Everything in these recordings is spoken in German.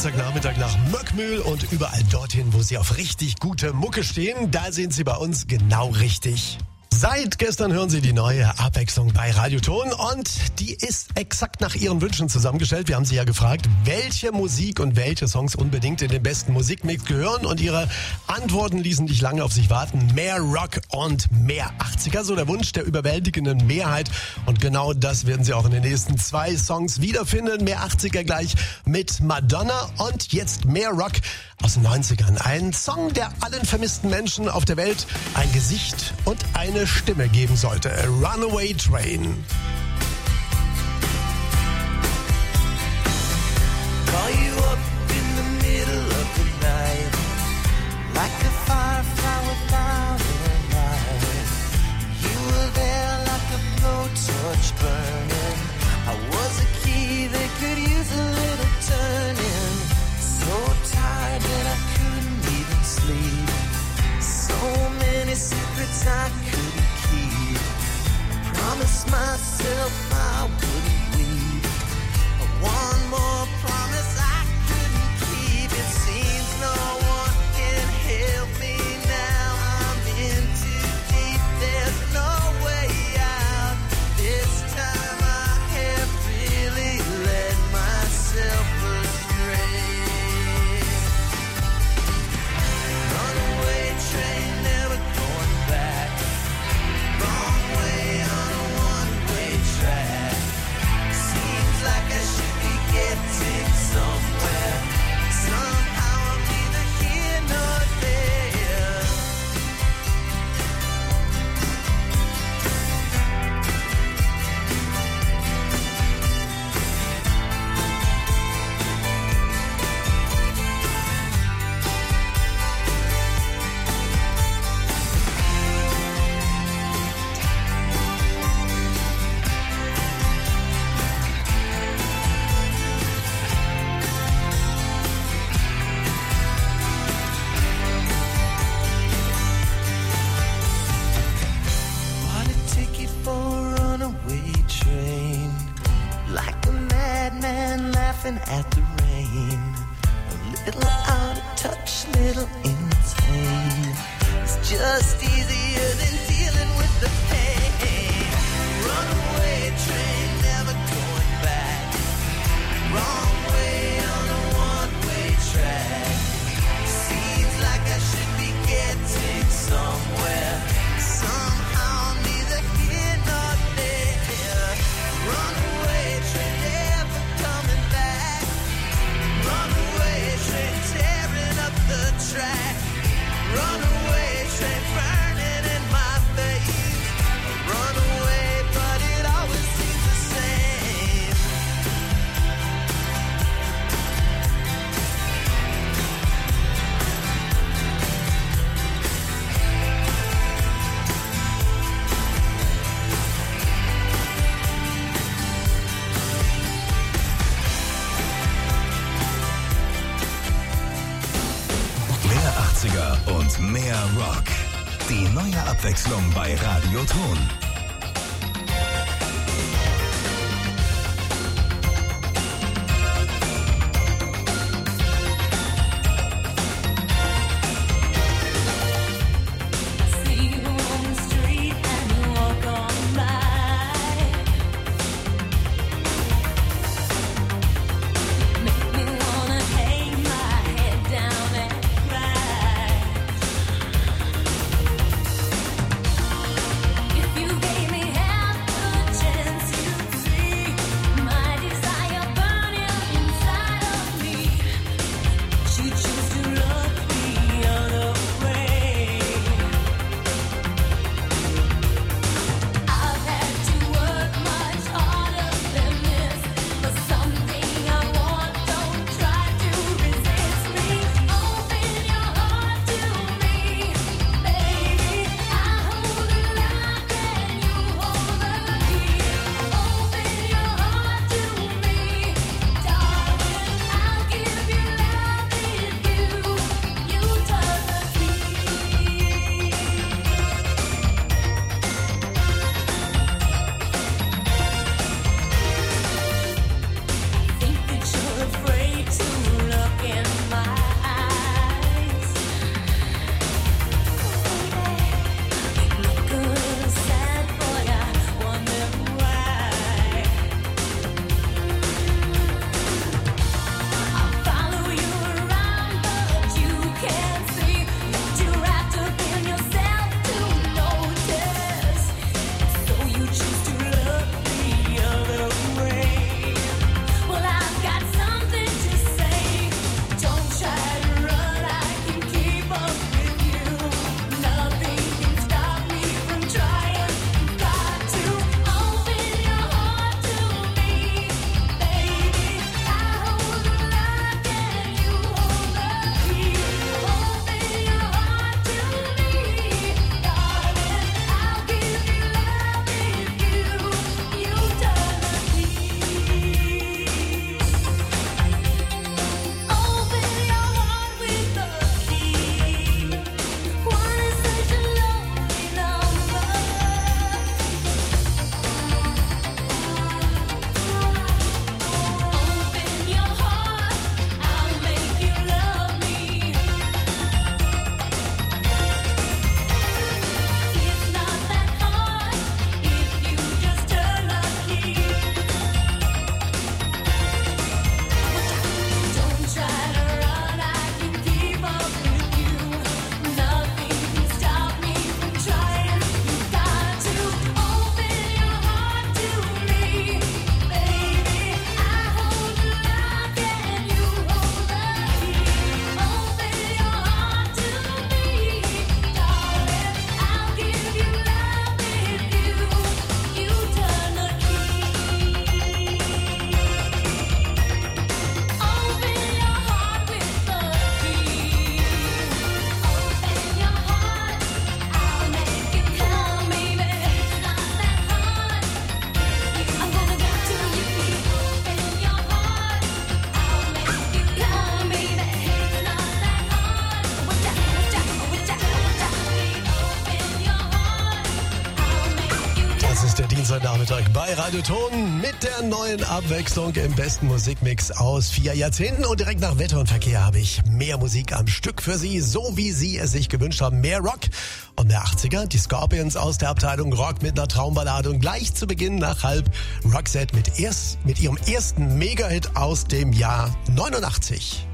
Dienstagnachmittag nach Möckmühl und überall dorthin, wo Sie auf richtig gute Mucke stehen, da sind Sie bei uns genau richtig. Seit gestern hören Sie die neue Abwechslung bei Radioton und die ist exakt nach Ihren Wünschen zusammengestellt. Wir haben Sie ja gefragt, welche Musik und welche Songs unbedingt in den besten Musikmix gehören und Ihre Antworten ließen nicht lange auf sich warten. Mehr Rock und mehr 80er, so der Wunsch der überwältigenden Mehrheit und genau das werden Sie auch in den nächsten 2 Songs wiederfinden. Mehr 80er gleich mit Madonna und jetzt mehr Rock aus den 90ern. Ein Song, der allen vermissten Menschen auf der Welt ein Gesicht und eine Stimme geben sollte. Runaway Train. Call you up in the middle of the night, like a firefly without a light. You were there like a blowtorch burning. I was a key that could use a little turning. So tired that I couldn't even sleep. So many secrets I couldn't keep. I promised myself I wouldn't leave. One more promise I couldn't keep. It seems no one can help me now. I'm in too deep. There's no way out. This time I have really led myself astray. Runaway train, never going back. Wrong way on a one-way track. Seems like I should be getting somewhere. Somehow I'm neither here nor there. What a ticket for a runaway train. Like a madman laughing at the rain. A little out of touch, little insane. It's just easier than dealing with the pain. Runaway train, never going back. Wrong way on a one-way track. Seems like I should be getting somewhere. Somehow neither here nor there. Runaway train, never coming back. Runaway train, tearing up the track. Runaway train, burning in my veins. Runaway, but it always seems the same. Mehr 80er und mehr Rock. Die neue Abwechslung bei Radioton. See you on the street and walk on by. Make me wanna hang my head down and cry. If you Dienstag bei Radio Ton mit der neuen Abwechslung im besten Musikmix aus 4 Jahrzehnten. Und direkt nach Wetter und Verkehr habe ich mehr Musik am Stück für Sie, so wie Sie es sich gewünscht haben. Mehr Rock und mehr 80er. Die Scorpions aus der Abteilung Rock mit einer Traumballade. Und gleich zu Beginn nach halb Roxette mit ihrem ersten Mega-Hit aus dem Jahr 89.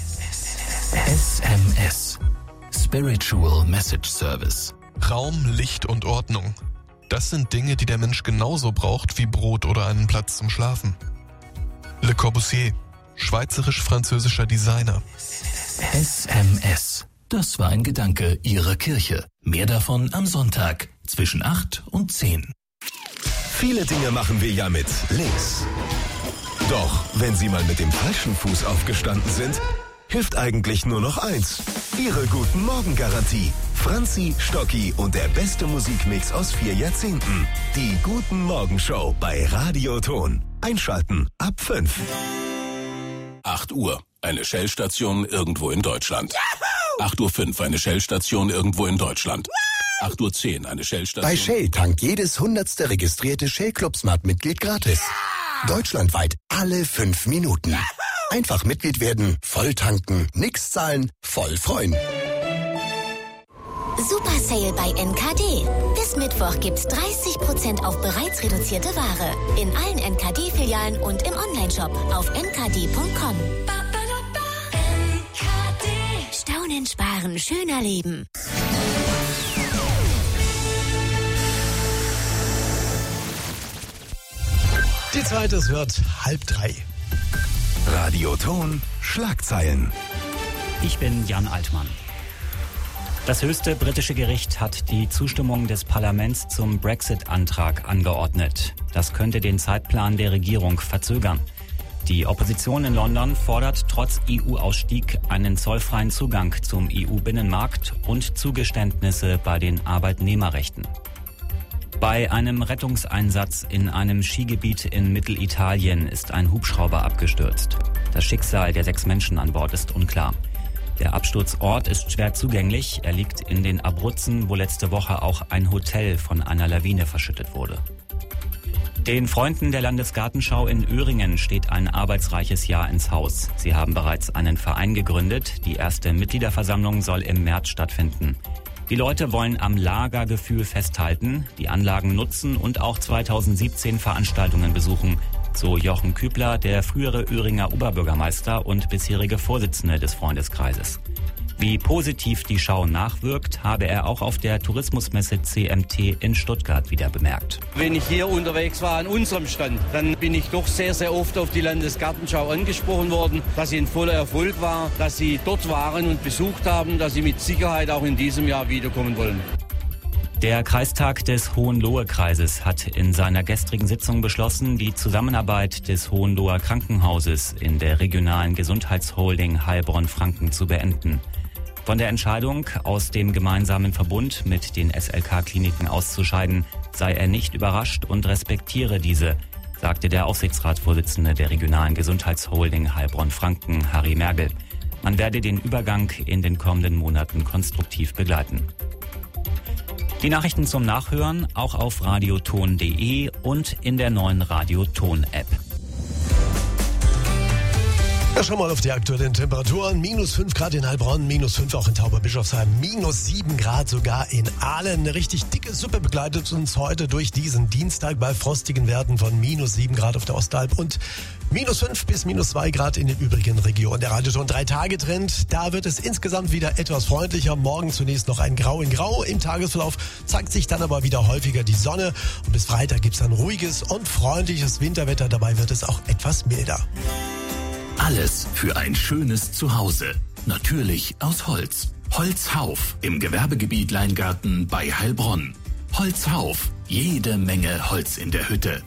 SMS. Spiritual Message Service. Raum, Licht und Ordnung. Das sind Dinge, die der Mensch genauso braucht wie Brot oder einen Platz zum Schlafen. Le Corbusier, schweizerisch-französischer Designer. SMS. Das war ein Gedanke Ihrer Kirche. Mehr davon am Sonntag zwischen 8 und 10. Viele Dinge machen wir ja mit links. Doch wenn Sie mal mit dem falschen Fuß aufgestanden sind, hilft eigentlich nur noch eins. Ihre Guten-Morgen-Garantie. Franzi, Stocki und der beste Musikmix aus 4 Jahrzehnten. Die Guten-Morgen-Show bei Radio Ton. Einschalten ab 5. 8 Uhr, eine Shell-Station irgendwo in Deutschland. 8:05 Uhr, eine Shell-Station irgendwo in Deutschland. 8:10 Uhr, eine Shell-Station... Bei Shell tankt jedes 100. registrierte Shell Club Smart-Mitglied gratis. Deutschlandweit alle 5 Minuten. Einfach Mitglied werden, voll tanken, nix zahlen, voll freuen. Super Sale bei NKD. Bis Mittwoch gibt's 30% auf bereits reduzierte Ware. In allen NKD-Filialen und im Onlineshop auf nkd.com. Staunen, sparen, schöner leben. Die Zeit, es wird 2:30. Radio Ton, Schlagzeilen. Ich bin Jan Altmann. Das höchste britische Gericht hat die Zustimmung des Parlaments zum Brexit-Antrag angeordnet. Das könnte den Zeitplan der Regierung verzögern. Die Opposition in London fordert trotz EU-Ausstieg einen zollfreien Zugang zum EU-Binnenmarkt und Zugeständnisse bei den Arbeitnehmerrechten. Bei einem Rettungseinsatz in einem Skigebiet in Mittelitalien ist ein Hubschrauber abgestürzt. Das Schicksal der 6 Menschen an Bord ist unklar. Der Absturzort ist schwer zugänglich. Er liegt in den Abruzzen, wo letzte Woche auch ein Hotel von einer Lawine verschüttet wurde. Den Freunden der Landesgartenschau in Öhringen steht ein arbeitsreiches Jahr ins Haus. Sie haben bereits einen Verein gegründet. Die erste Mitgliederversammlung soll im März stattfinden. Die Leute wollen am Lagergefühl festhalten, die Anlagen nutzen und auch 2017 Veranstaltungen besuchen, so Jochen Kübler, der frühere Öhringer Oberbürgermeister und bisherige Vorsitzende des Freundeskreises. Wie positiv die Schau nachwirkt, habe er auch auf der Tourismusmesse CMT in Stuttgart wieder bemerkt. Wenn ich hier unterwegs war an unserem Stand, dann bin ich doch sehr, sehr oft auf die Landesgartenschau angesprochen worden, dass sie ein voller Erfolg war, dass sie dort waren und besucht haben, dass sie mit Sicherheit auch in diesem Jahr wiederkommen wollen. Der Kreistag des Hohenlohe-Kreises hat in seiner gestrigen Sitzung beschlossen, die Zusammenarbeit des Hohenloher Krankenhauses in der regionalen Gesundheitsholding Heilbronn-Franken zu beenden. Von der Entscheidung, aus dem gemeinsamen Verbund mit den SLK-Kliniken auszuscheiden, sei er nicht überrascht und respektiere diese, sagte der Aufsichtsratsvorsitzende der regionalen Gesundheitsholding Heilbronn-Franken, Harry Mergel. Man werde den Übergang in den kommenden Monaten konstruktiv begleiten. Die Nachrichten zum Nachhören auch auf radioton.de und in der neuen Radio-Ton-App. Ja, schau mal auf die aktuellen Temperaturen. -5 Grad in Heilbronn, -5 auch in Tauberbischofsheim, -7 Grad sogar in Aalen. Eine richtig dicke Suppe begleitet uns heute durch diesen Dienstag bei frostigen Werten von -7 Grad auf der Ostalb und -5 bis -2 Grad in den übrigen Regionen. Der Radioton 3-Tage-Trend, da wird es insgesamt wieder etwas freundlicher. Morgen zunächst noch ein Grau in Grau. Im Tagesverlauf zeigt sich dann aber wieder häufiger die Sonne. Und bis Freitag gibt's dann ruhiges und freundliches Winterwetter. Dabei wird es auch etwas milder. Alles für ein schönes Zuhause. Natürlich aus Holz. Holzhauf im Gewerbegebiet Leingarten bei Heilbronn. Holzhauf. Jede Menge Holz in der Hütte.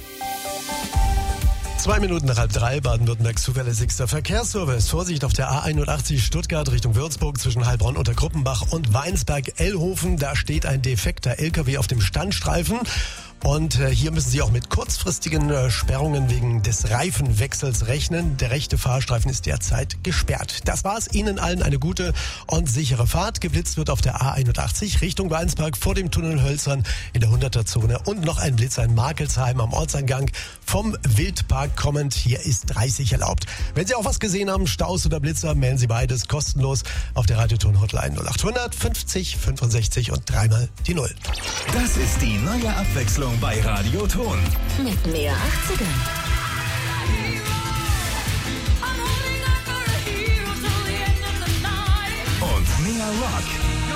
2 Minuten nach 2:30, Baden-Württembergs zuverlässigster Verkehrsservice. Vorsicht auf der A81 Stuttgart Richtung Würzburg zwischen Heilbronn unter Gruppenbach und Weinsberg-Ellhofen. Da steht ein defekter LKW auf dem Standstreifen. Und hier müssen Sie auch mit kurzfristigen Sperrungen wegen des Reifenwechsels rechnen. Der rechte Fahrstreifen ist derzeit gesperrt. Das war's. Ihnen allen eine gute und sichere Fahrt. Geblitzt wird auf der A81 Richtung Weinsberg vor dem Tunnel Hölzern in der 100er-Zone. Und noch ein Blitzer in Markelsheim am Ortseingang vom Wildpark kommend. Hier ist 30 erlaubt. Wenn Sie auch was gesehen haben, Staus oder Blitzer, melden Sie beides kostenlos auf der Radioton-Hotline 0800 50 65 und dreimal die 0. Das ist die neue Abwechslung bei Radioton. Mit mehr 80ern. Und mehr Rock.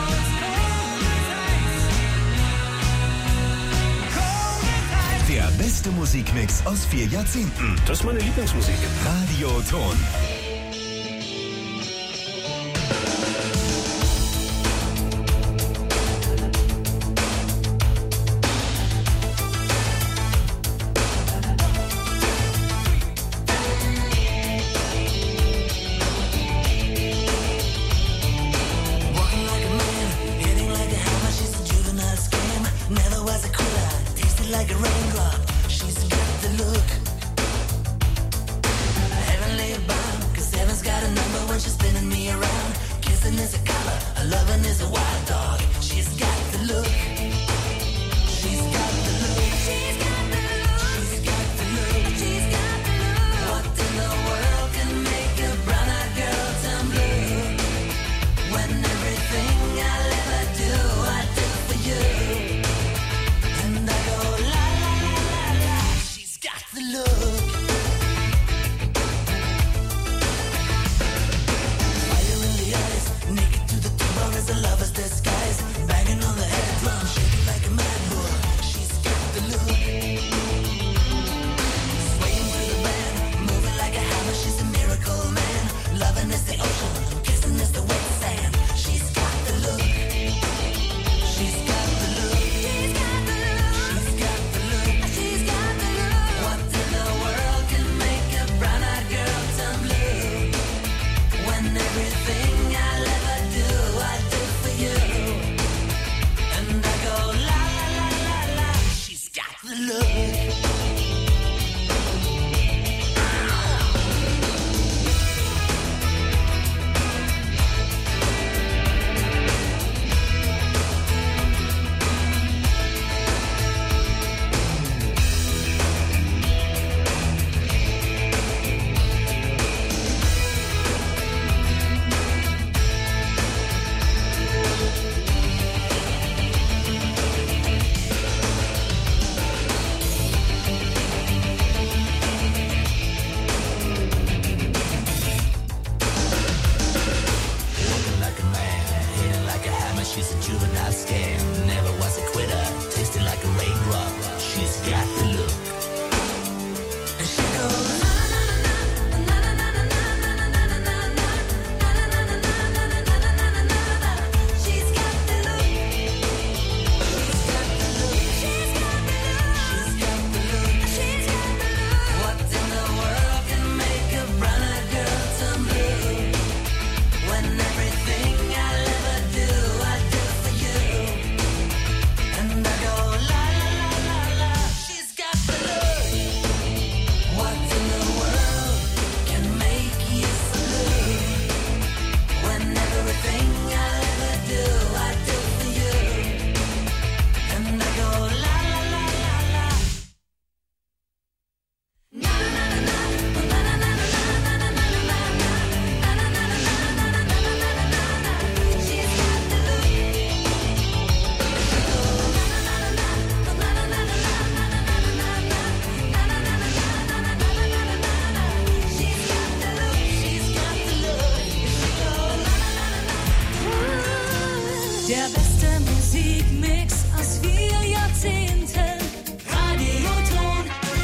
Der beste Musikmix aus 4 Jahrzehnten. Das ist meine Lieblingsmusik. Radioton. Like a raindrop, she's got the look. Heavenly bound, 'cause heaven's got a number when she's spinning me around. Kissing is a color, a loving is a wild dog. She's got the look. She's got the look. She's got the look. She's got the look. She's got the look. What in the world can make a brown-eyed girl turn blue? When everything I'll ever do, I do for you. And I go la la la la la. She's got the look. Fire in the eyes, naked to the tumor as a lover's disguise. Banging on the head drum, shaking like a mad bull. She's got the look. Swaying through the band, moving like a hammer. She's a miracle man. Loving is the ocean, kissing is the wet sand. She's got the look. She's got the look. She's got the look. She's got the look. She's got the look. What in the world can make a brown-eyed girl turn blue? When everything I'll ever do, I do for you. And I go la la la la la. She's got the look. Walking like a man, hitting like a hammer. She's a juvenile scam. Never was a quitter, tasting like a raindrop. She's got the look. And she goes na na na na na na na na na na na na na. She's got the look. She's got the look. She's got the look. She's got the look. She's got the look. What in the world can make a brown-eyed girl turn blue? When everything I'll ever do, I do for you. And I go la la la la la. She's got the look. What in the world can make you so blue? When everything I'll ever do, I do for you. And I go la la la la la. Na na na na na na na na na na na na na. She's got the look. Der beste Musikmix aus 4 Jahrzehnten. Radioton.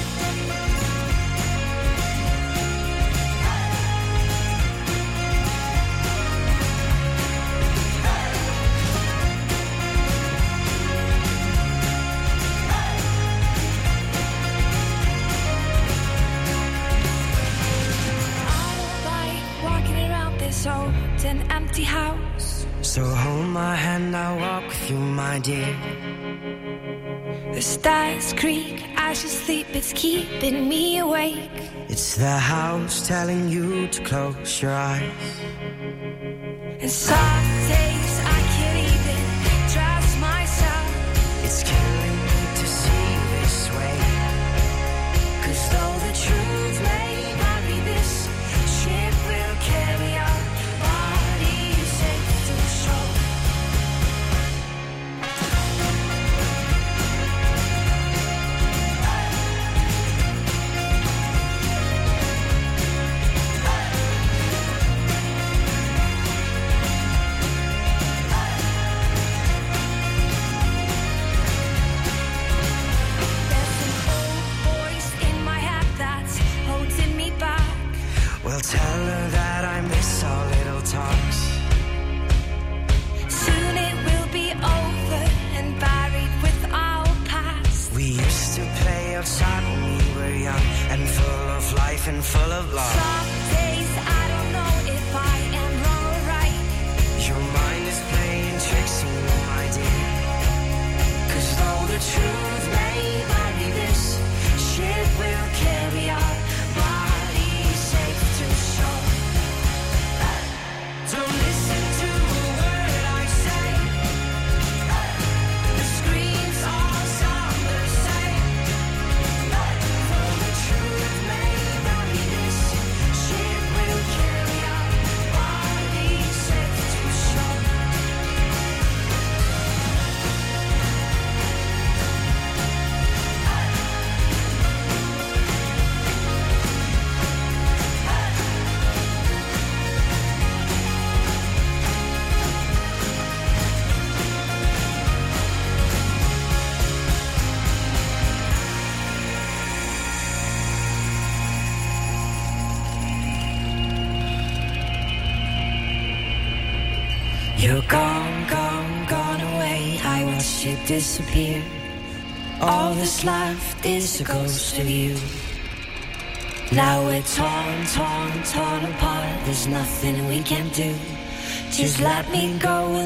Walking around this old and empty house. So hold my hand, I'll walk with you, my dear. The stars creak as you sleep, it's keeping me awake. It's the house telling you to close your eyes. And some days I can't even trust myself. It's killing me to see this way. 'Cause though the truth may not be this, ship will carry our bodies safe to shore. Well, tell her that I miss our little talks. Soon it will be over and buried with our past. We used to play outside when we were young and full of life and full of love. Some days I don't know if I am wrong or right. Your mind is playing tricks on you, my dear. 'Cause though the truth may not be this, ship will carry our bodies safe to shore. Don't listen to a word I say. The screams all sound the same. Though the truth may not be this, ship will carry our bodies safe to shore. You're gone, gone, gone away. I watched you disappear. All that's left is a ghost of you. Now we're torn, torn, torn apart. There's nothing we can do. Just let me go.